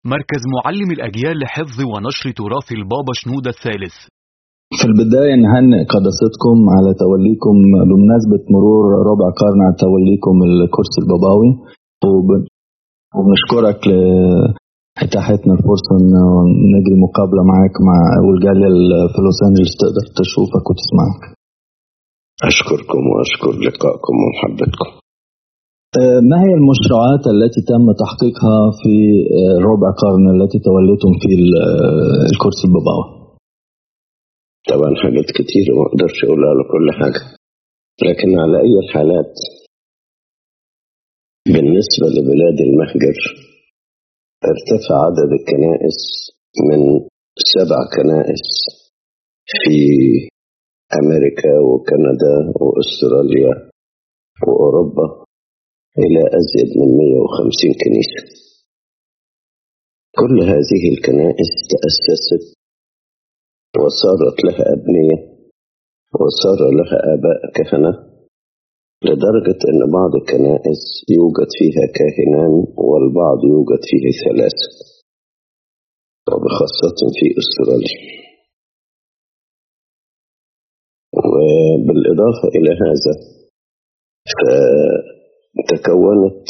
مركز معلم الأجيال لحفظ ونشر تراث البابا شنودة الثالث. في البداية نهنئ قداستكم على توليكم بمناسبة مرور ربع قرن على توليكم الكرسي الباباوي، وبنشكرك لإتاحتنا الفرصة إن نجري مقابلة معك مع والجالية في لوس أنجلوس تقدر تشوفك وتسمعك. أشكركم وأشكر لقائكم ومحبتكم. ما هي المشروعات التي تم تحقيقها في ربع قرن التي توليتم في الكرسي الباباوي؟ طبعا حاجات كتير ما أقدرش أقولها على كل حاجة، لكن على أي الحالات بالنسبة لبلاد المهجر ارتفع عدد الكنائس من 7 كنائس في أمريكا وكندا وأستراليا وأوروبا إلى أزيد من 150 كنيسة. كل هذه الكنائس تأسست وصارت لها أبنية وصار لها آباء كهنة، لدرجة أن بعض الكنائس يوجد فيها كاهنان والبعض يوجد فيه 3، وبخاصة في أستراليا. وبالإضافة إلى هذا تكونت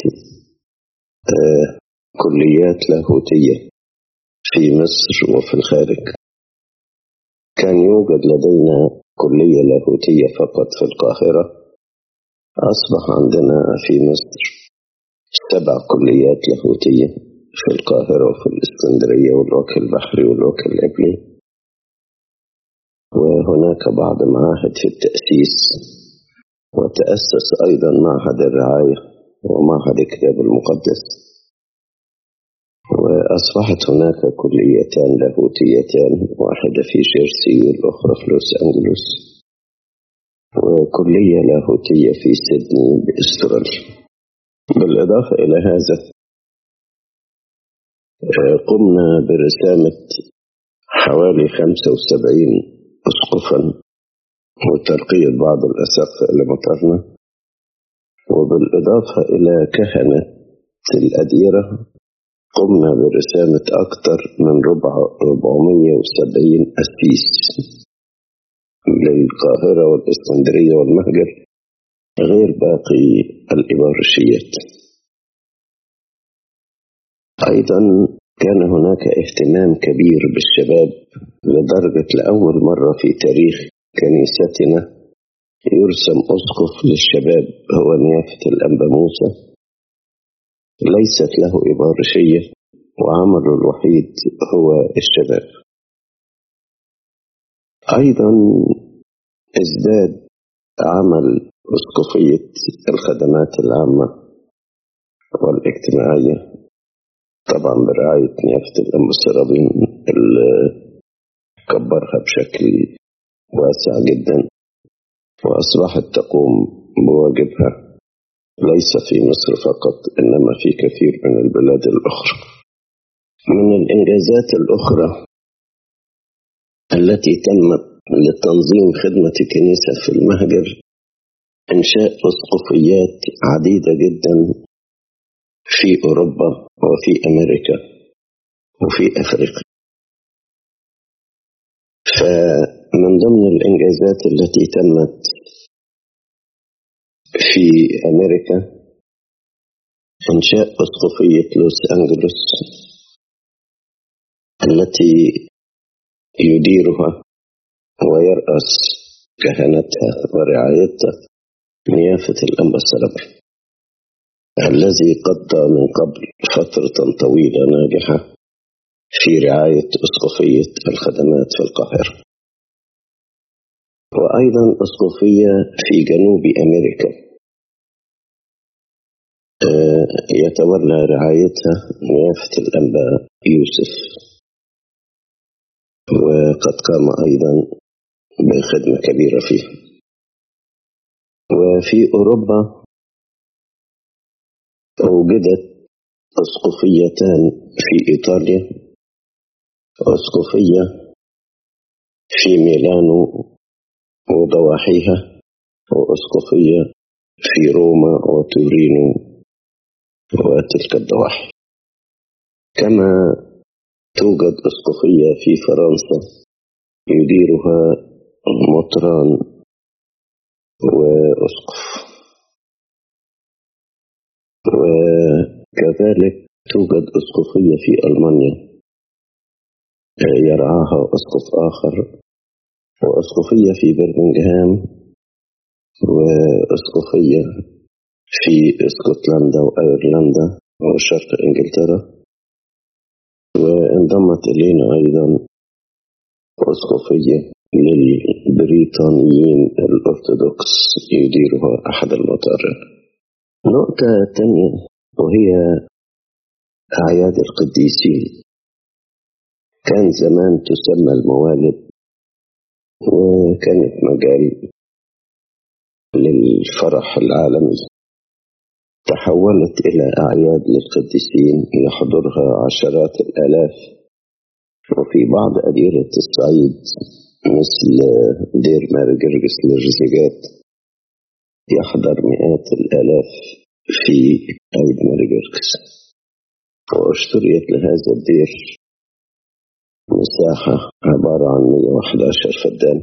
كليات لاهوتية في مصر وفي الخارج. كان يوجد لدينا كلية لاهوتية فقط في القاهرة، أصبح عندنا في مصر 7 كليات لاهوتية في القاهرة وفي الإسكندرية والوكيل البحري والوكيل الإبلي، وهناك بعض معاهد في التأسيس، وتأسس أيضا معهد الرعاية ومعهد الكتاب المقدس، وأصبحت هناك كليتان لاهوتيتان، واحدة في جيرسي والأخرى في لوس أنجلوس، وكلية لاهوتية في سيدني بأستراليا. بالإضافة إلى هذا قمنا برسامة حوالي 75 أسقفا وترقية بعض الأساقفة إلى مطرنا، وبالإضافة إلى كهنة الأديرة قمنا برسامة أكثر من 470 أسيس للقاهرة والإسكندرية والمهجر، غير باقي الإبارشيات. أيضا كان هناك اهتمام كبير بالشباب، لدرجة لأول مرة في تاريخ كنيستنا يرسم أسقف للشباب هو نيافة الأنبا موسى، ليست له إبارشية وعمله الوحيد هو الشباب. أيضا ازداد عمل أسقفية الخدمات العامة والاجتماعية، طبعا برعاية نيافة الأنبا السرابين اللي كبرها بشكل واسع جدا، وأصبحت تقوم بواجبها ليس في مصر فقط إنما في كثير من البلاد الأخرى. من الإنجازات الأخرى التي تمت لتنظيم خدمة الكنيسة في المهجر إنشاء أسقفيات عديدة جدا في أوروبا وفي أمريكا وفي أفريقيا. فمن ضمن الإنجازات التي تمت في أمريكا إنشاء أسقفية لوس أنجلوس التي يديرها ويرأس كهنتها ورعايتها نيافة الأنبا السرابي، الذي قضى من قبل فترة طويلة ناجحة في رعاية أسقفية الخدمات في القاهرة. وأيضا أسقفية في جنوب أمريكا يتولى رعايتها نيافة الأنبا يوسف، وقد قام أيضا بخدمة كبيرة فيها. وفي أوروبا وجدت أسقفيتان في إيطاليا، أسقفية في ميلانو وضواحيها، وأسقفية في روما وتورينو وتلك الضواحي. كما توجد أسقفية في فرنسا يديرها مطران وأسقف، وكذلك توجد أسقفية في ألمانيا يرعاها أسقف آخر، وأسقفية في برمنغهام، وأسقفية في اسكتلندا وأيرلندا وشرق إنجلترا، وانضمت إلينا أيضا أسقفية للبريطانيين الأرثوذكس يديرها أحد المطارين. نقطة تانية وهي أعياد القديسين. كان زمان تسمى الموالد، وكانت مجال للفرح العالمي، تحولت إلى أعياد للقديسين يحضرها عشرات الآلاف، وفي بعض أديرة الصعيد مثل دير ماري جرجس للرزيجات يحضر مئات الآلاف في عيد ماري جرجس. واشتريت لهذا الدير مساحة عبارة عن 111 فدان.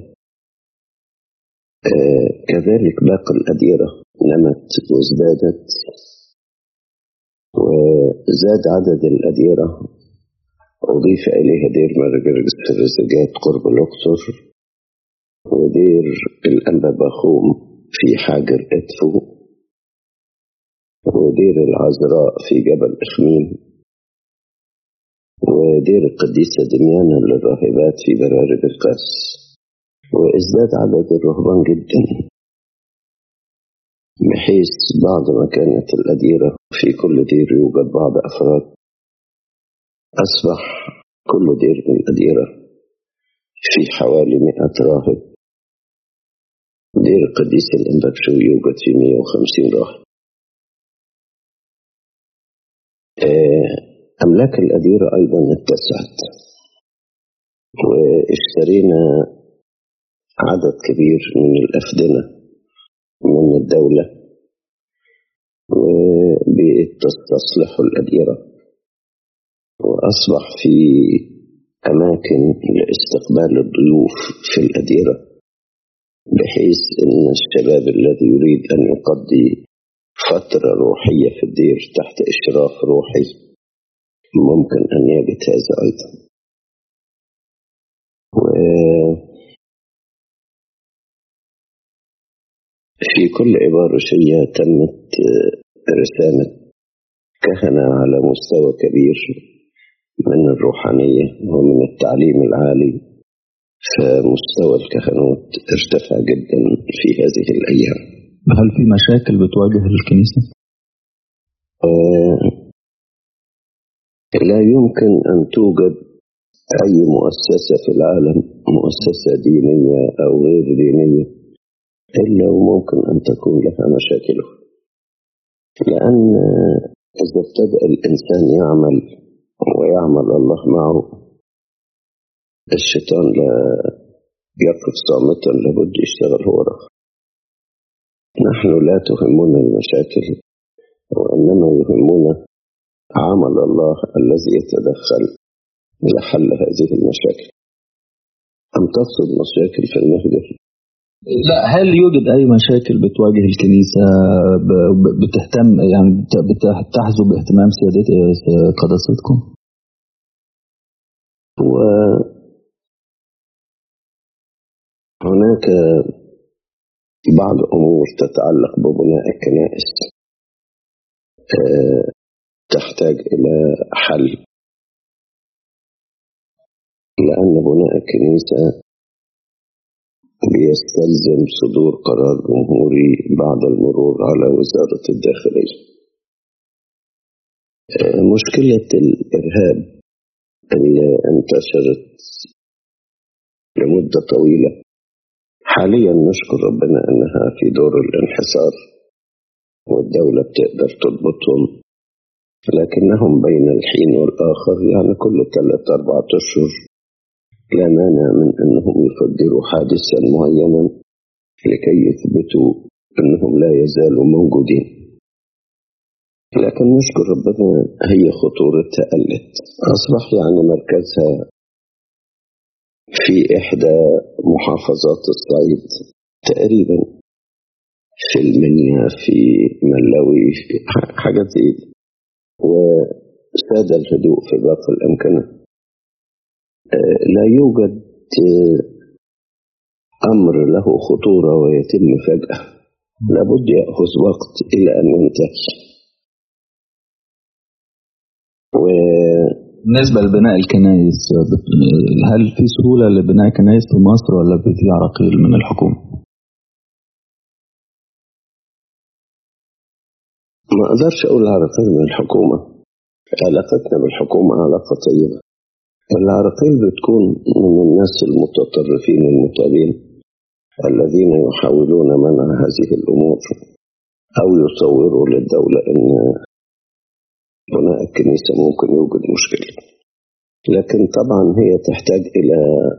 كذلك باقي الأديرة نمت وازدادت، وزاد عدد الأديرة، أضيف إليها دير ماري جرجس في الرزيجات قرب الأقصر، ودير الأنبا باخوم في حاجر إدفو، ودير العذراء في جبل إخميم، ودير القديسة دميانة للراهبات في براري بالقاس. وازداد عدد الرهبان جدا، بحيث بعد ما كانت الأديرة في كل دير يوجد بعض أفراد، أصبح كل دير من الأديرة في حوالي 100 راهب. دير القديس الأنبابشوي يوجد في 150 راهب. أملاك الأديرة أيضا اتسعت، واشترينا عدد كبير من الأفدنة من الدولة، وبتستصلح الأديرة، وأصبح في أماكن لاستقبال الضيوف في الأديرة، بحيث أن الشباب الذي يريد أن يقضي فترة روحية في الدير تحت إشراف روحي ممكن أن يجد هذا أيضا. في كل إبارشية تمت رسالة كهنة على مستوى كبير من الروحانية ومن التعليم العالي، فمستوى الكهنوت ارتفع جدا في هذه الأيام. هل في مشاكل بتواجه الكنيسة؟ لا يمكن أن توجد أي مؤسسة في العالم، مؤسسة دينية أو غير دينية، إلا وممكن أن تكون لها مشاكله. لأن إذا ابتدأ الإنسان يعمل ويعمل الله معه، الشيطان لا يقف صامتا، لابد يشتغل هو وراه. نحن لا تهمنا المشاكل، وإنما يهمنا عمل الله الذي يتدخل لحل هذه المشاكل. أم تقصد مشاكل في المهجر؟ لا، هل يوجد أي مشاكل بتواجه الكنيسة بتهتم يعني بتحظوا باهتمام قداستكم؟ وهناك بعض أمور تتعلق ببناء الكنائس تحتاج إلى حل، لأن بناء الكنيسة بيستلزم صدور قرار جمهوري بعد المرور على وزارة الداخلية. مشكلة الإرهاب اللي انتشرت لمدة طويلة حاليا نشكر ربنا أنها في دور الانحسار، والدولة بتقدر تضبطهم، لكنهم بين الحين والآخر يعني كل 3-4 أشهر لا مانع من أنهم يفجروا حادثا معينا لكي يثبتوا أنهم لا يزالوا موجودين. لكن نشكر ربنا هي خطورتها قلت، أصبح يعني مركزها في إحدى محافظات الصعيد تقريبا، في المنيا، في ملاوي، في حاجات زي دي، وساد الهدوء في باقي الأمكنة. لا يوجد أمر له خطورة ويتم فجأة، لابد يأخذ وقت إلى أن ينتهي. بالنسبة لبناء الكنائس، هل في سهولة لبناء كنائس في مصر ولا في عراقيل من الحكومة؟ ما أقدرش أقول عراقيل من الحكومة، علاقتنا بالحكومة علاقة طيبة. العراقيل بتكون من الناس المتطرفين المتابين الذين يحاولون منع هذه الأمور أو يصوروا للدولة أن بناء الكنيسة ممكن يوجد مشكلة. لكن طبعا هي تحتاج إلى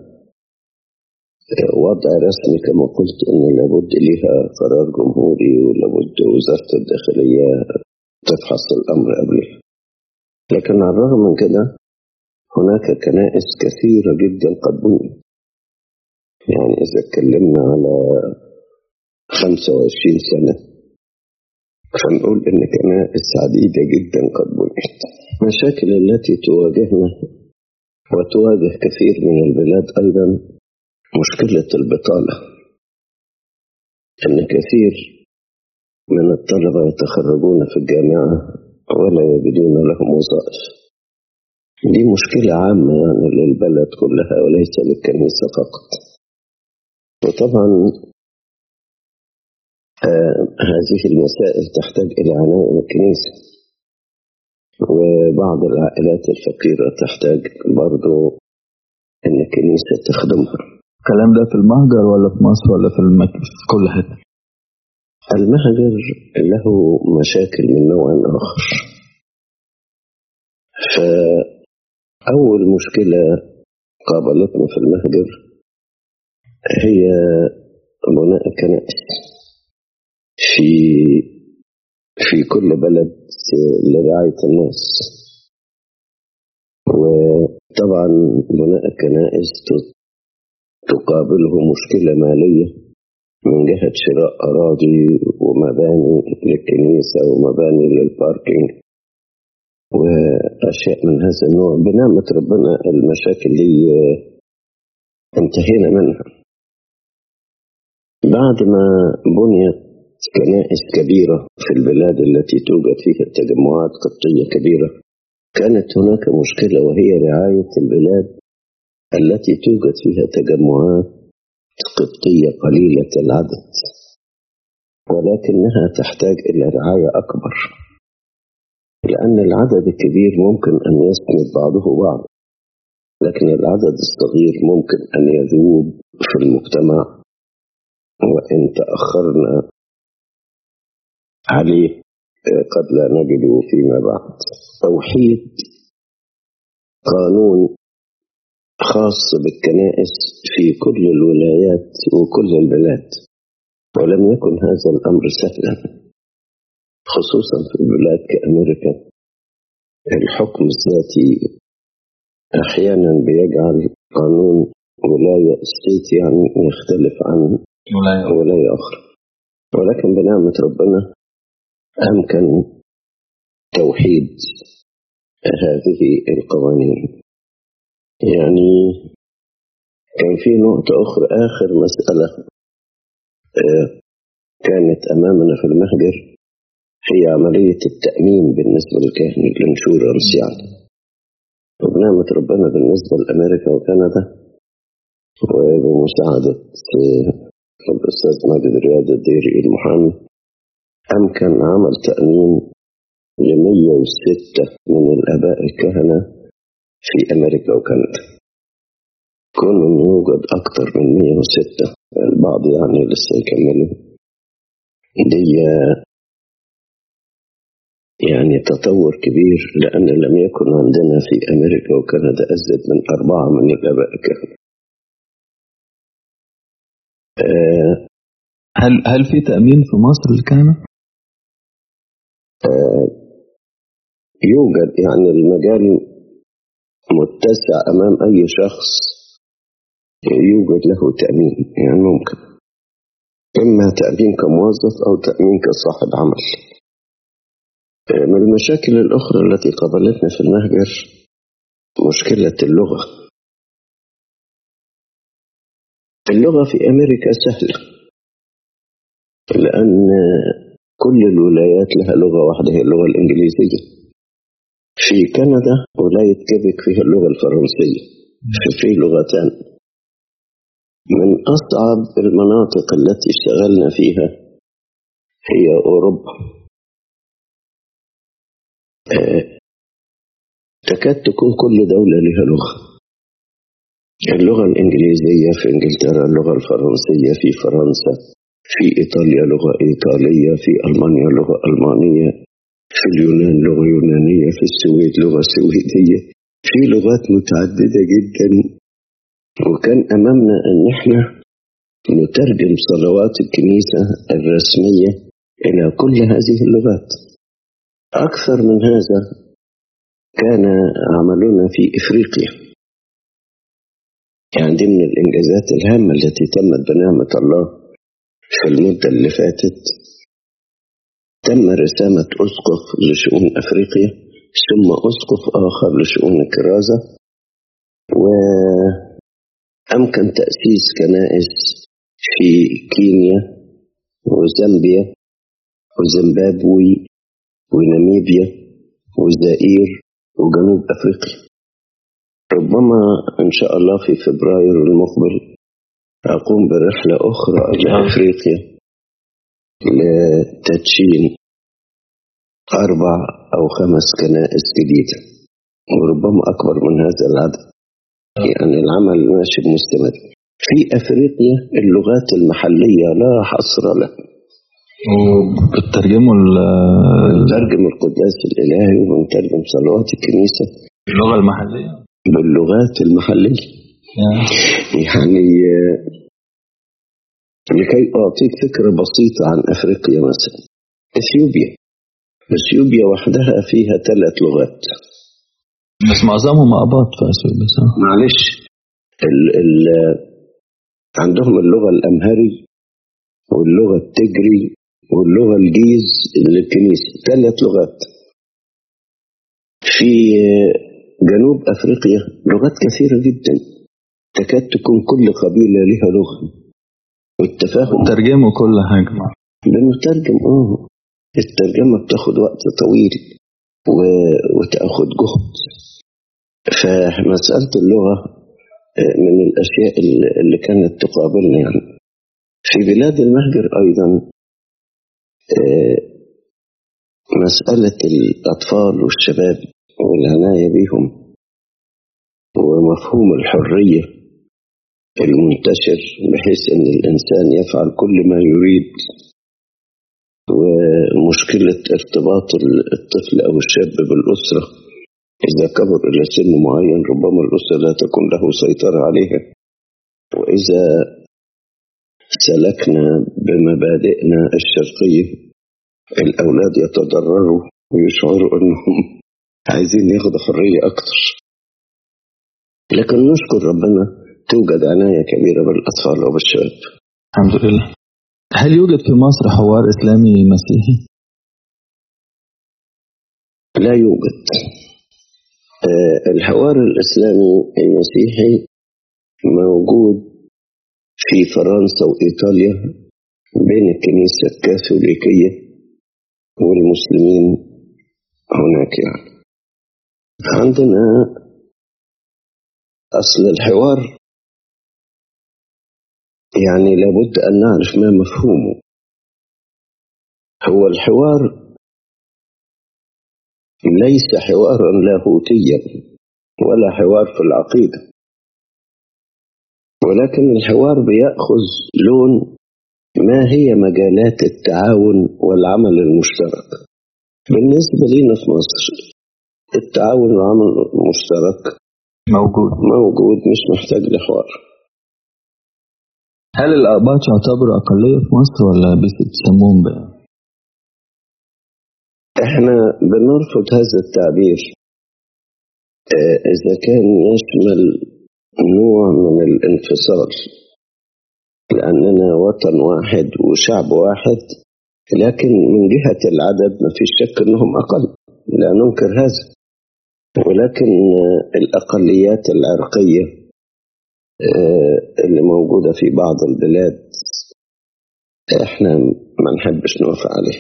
وضع رسمي كما قلت، أن لابد لها قرار جمهوري ولابد وزارة الداخلية تفحص الأمر قبلها. لكن على الرغم من كده هناك كنائس كثيرة جدا قد بنيت. يعني إذا اتكلمنا على 25 سنة فنقول إن كنائس عديدة جدا قد بنيت. مشاكل التي تواجهنا وتواجه كثير من البلاد أيضا مشكلة البطالة، أن كثير من الطلبة يتخرجون في الجامعة ولا يجدون لهم وظائف. دي مشكلة عامة يعني للبلد كلها وليس للكنيسة فقط. وطبعا هذه المسائل تحتاج إلى عناية من الكنيسة، وبعض العائلات الفقيرة تحتاج برضو أن الكنيسة تخدمها. الكلام ده في المهجر ولا في مصر ولا في كل حتة؟ المهجر له مشاكل من نوع آخر. فأول مشكلة قابلتنا في المهجر هي بناء الكنائس في كل بلد لرعاية الناس. وطبعا بناء الكنائس تقابله مشكلة مالية من جهة شراء أراضي ومباني للكنيسة ومباني للباركينج وأشياء من هذا النوع. بنعمة ربنا المشاكل دي انتهينا منها. بعد ما بنيت كنائس كبيرة في البلاد التي توجد فيها تجمعات قبطية كبيرة، كانت هناك مشكلة وهي رعاية البلاد التي توجد فيها تجمعات قبطية قليلة العدد، ولكنها تحتاج إلى رعاية أكبر، لأن العدد الكبير ممكن أن يسند بعضه بعض، لكن العدد الصغير ممكن أن يذوب في المجتمع وإن تأخرنا عليه قد لا نجده فيما بعد. توحيد قانون خاص بالكنائس في كل الولايات وكل البلاد، ولم يكن هذا الأمر سهلا، خصوصا في البلاد كأمريكا. الحكم الذاتي أحيانا بيجعل قانون ولاية ستيت يعني يختلف عن ولاية أخرى، ولكن بنعمة ربنا أمكن توحيد هذه القوانين. يعني كان في نقطة أخرى، آخر مسألة كانت أمامنا في المهجر هي عملية التأمين بالنسبة للكاهن، الانشورنس يعني. وبنعمة ربنا بالنسبة لأمريكا وكندا وبمساعدة الأستاذ ماجد رياض الديري المحامي أمكن عمل تأمين ل106 من الآباء الكهنة في أمريكا وكندا. كون أن يوجد أكثر من 106، البعض يعني لسه يكملوا، دي يعني تطور كبير، لأن لم يكن عندنا في أمريكا وكندا أزيد من 4 من الآباء الكهنة. هل في تأمين في مصر للكهنة؟ يوجد يعني المجال متسع أمام أي شخص يوجد له تأمين، يعني ممكن إما تأمين كموظف أو تأمين كصاحب عمل. من المشاكل الأخرى التي قابلتنا في المهجر مشكلة اللغة. اللغة في أمريكا سهلة لأن كل الولايات لها لغة واحدة هي اللغة الإنجليزية. في كندا ولاية كيبك فيها اللغة الفرنسية، في لغتان. من أصعب المناطق التي اشتغلنا فيها هي أوروبا. تكاد تكون كل دولة لها لغة. اللغة الإنجليزية في إنجلترا، اللغة الفرنسية في فرنسا، في إيطاليا لغة إيطالية، في ألمانيا لغة ألمانية، في اليونان لغة يونانية، في السويد لغة سويدية. في لغات متعددة جدا، وكان أمامنا أن احنا نترجم صلوات الكنيسة الرسمية إلى كل هذه اللغات. أكثر من هذا كان عملنا في إفريقيا، يعني دي من الإنجازات الهامة التي تمت بنعمة الله في المدة اللي فاتت. تم رسامة أسقف لشؤون أفريقيا، ثم أسقف آخر لشؤون الكرازة، وأمكن تأسيس كنائس في كينيا وزامبيا وزيمبابوي وناميبيا وزائير وجنوب أفريقيا. ربما إن شاء الله في فبراير المقبل أقوم برحلة أخرى إلى أفريقيا لتدشين 4 أو 5 كنائس جديدة، وربما أكبر من هذا العدد. يعني العمل ماشي مستمر. في أفريقيا اللغات المحلية لا حصر لها. وبترجموا بنترجم القداس الإلهي وبنترجم صلوات الكنيسة اللغة المحلية باللغات المحلية. يعني لكي أعطيك فكرة بسيطة عن أفريقيا، مثلا إثيوبيا وحدها فيها 3 لغات، بس معظمهم أقباط في أثيوبيا. معلش عندهم اللغة الأمهري واللغة التجري واللغة الجيز للكنيسة، 3 لغات. في جنوب أفريقيا لغات كثيرة جدا، تكاد تكون كل قبيلة لها لغة، والتفاهم ترجموا كل حاجة. بنترجم الترجمة بتاخد وقت طويل وتأخذ جهد. فمسألة اللغة من الأشياء اللي كانت تقابلنا. يعني في بلاد المهجر أيضا مسألة الأطفال والشباب والعناية بهم ومفهوم الحرية المنتشر بحيث أن الإنسان يفعل كل ما يريد، ومشكلة ارتباط الطفل أو الشاب بالأسرة إذا كبر إلى سن معين ربما الأسرة لا تكون له سيطرة عليها. وإذا سلكنا بمبادئنا الشرقية الأولاد يتضرروا ويشعروا أنهم عايزين ياخدوا حرية أكتر. لكن نشكر ربنا توجد عناية كبيرة بالأطفال وبالشباب الحمد لله. هل يوجد في مصر حوار إسلامي مسيحي؟ لا يوجد. الحوار الإسلامي المسيحي موجود في فرنسا وإيطاليا بين الكنيسة الكاثوليكية والمسلمين هناك. يعني عندنا أصل الحوار يعني لابد أن نعرف ما مفهومه. هو الحوار ليس حوارا لاهوتيا ولا حوار في العقيدة، ولكن الحوار بيأخذ لون ما هي مجالات التعاون والعمل المشترك. بالنسبة لنا في مصر التعاون والعمل المشترك موجود مش محتاج لحوار. هل الأقباط يعتبروا أقلية في مصر ولا بتسموهم بقى؟ احنا بنرفض هذا التعبير إذا كان يشمل نوع من الانفصال، لأننا وطن واحد وشعب واحد، لكن من جهة العدد ما فيش شك أنهم أقل، لا ننكر هذا. ولكن الأقليات العرقية اللي موجودة في بعض البلاد احنا ما نحبش نوافق عليها.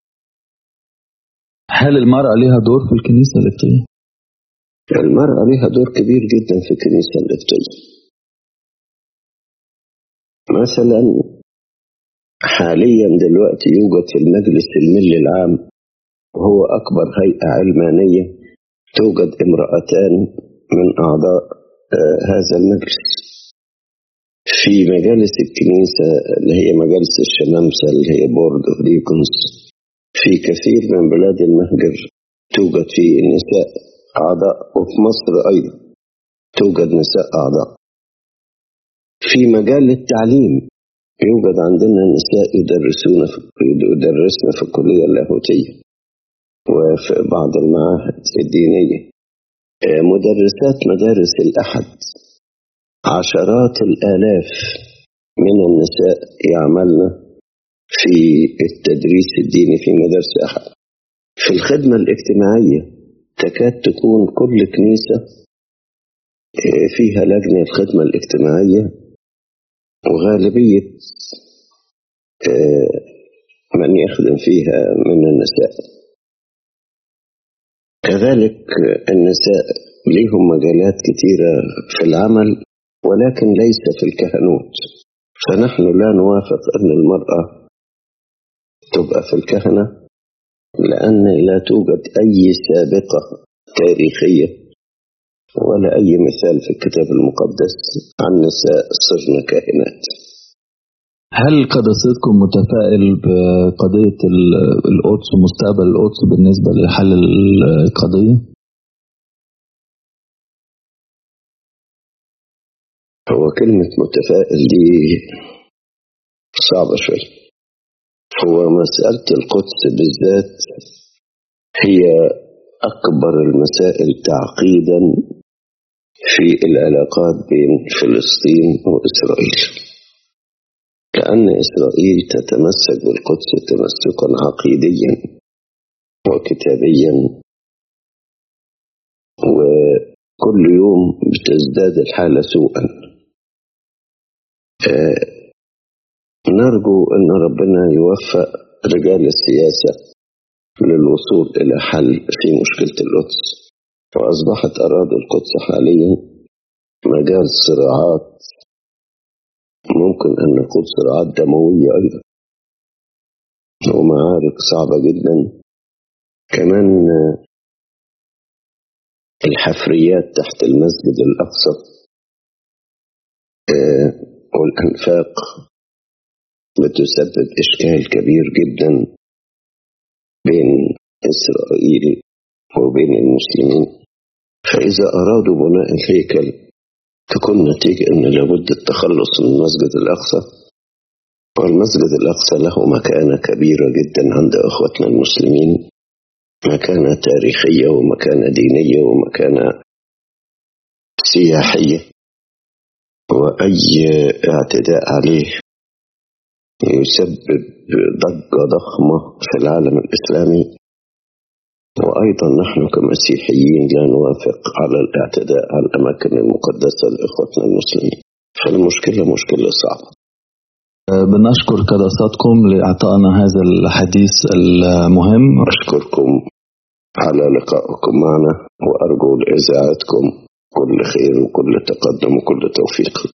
هل المرأة لها دور في الكنيسة القبطية؟ المرأة لها دور كبير جدا في الكنيسة القبطية. مثلا حاليا دلوقتي يوجد في المجلس الملي العام، وهو أكبر هيئة علمانية، توجد امرأتان من أعضاء هذا المجلس. في مجالس الكنيسة اللي هي مجالس الشمامسة اللي هي بورد اوف ديكونز في كثير من بلاد المهجر توجد فيه النساء أعضاء، وفي مصر أيضا توجد نساء أعضاء. في مجال التعليم يوجد عندنا نساء يدرسن في الكلية اللاهوتية وفي بعض المعاهد الدينية، مدرسات مدارس الأحد. عشرات الآلاف من النساء يعملن في التدريس الديني في مدارس أحد. في الخدمة الاجتماعية تكاد تكون كل كنيسة فيها لجنة الخدمة الاجتماعية، وغالبية من يخدم فيها من النساء. كذلك النساء لهم مجالات كثيرة في العمل، ولكن ليس في الكهنوت. فنحن لا نوافق أن المرأة تبقى في الكهنة، لأن لا توجد أي سابقة تاريخية ولا أي مثال في الكتاب المقدس عن نساء صرنا كاهنات. هل قداستكم متفائل بقضية القدس ومستقبل القدس بالنسبة لحل القضية؟ هو كلمة متفائل دي صعبة شوية. هو مسألة القدس بالذات هي أكبر المسائل تعقيدا في العلاقات بين فلسطين وإسرائيل، لأن إسرائيل تتمسك بالقدس تمسكا عقيديا وكتابيا، وكل يوم بتزداد الحالة سوءا. نرجو أن ربنا يوفق رجال السياسة للوصول إلى حل في مشكلة القدس. وأصبحت أراضي القدس حاليا مجال صراعات، ممكن أن نقول صراعات دموية أيضا، ومعارك صعبة جدا. كمان الحفريات تحت المسجد الأقصى والأنفاق بتسبب إشكال كبير جدا بين إسرائيل وبين المسلمين. فإذا أرادوا بناء الهيكل تكون نتيجة أن لابد التخلص من المسجد الأقصى، والمسجد الأقصى له مكانة كبيرة جدا عند أخوتنا المسلمين، مكانة تاريخية ومكانة دينية ومكانة سياحية، وأي اعتداء عليه يسبب ضجة ضخمة في العالم الإسلامي. وأيضا نحن كمسيحيين لا نوافق على الاعتداء على الأماكن المقدسة لإخوتنا المسلمين. فالمشكلة مشكلة صعبة. بنشكر قداساتكم لإعطائنا هذا الحديث المهم. أشكركم على لقائكم معنا، وأرجو لإذاعتكم كل خير وكل تقدم وكل توفيق.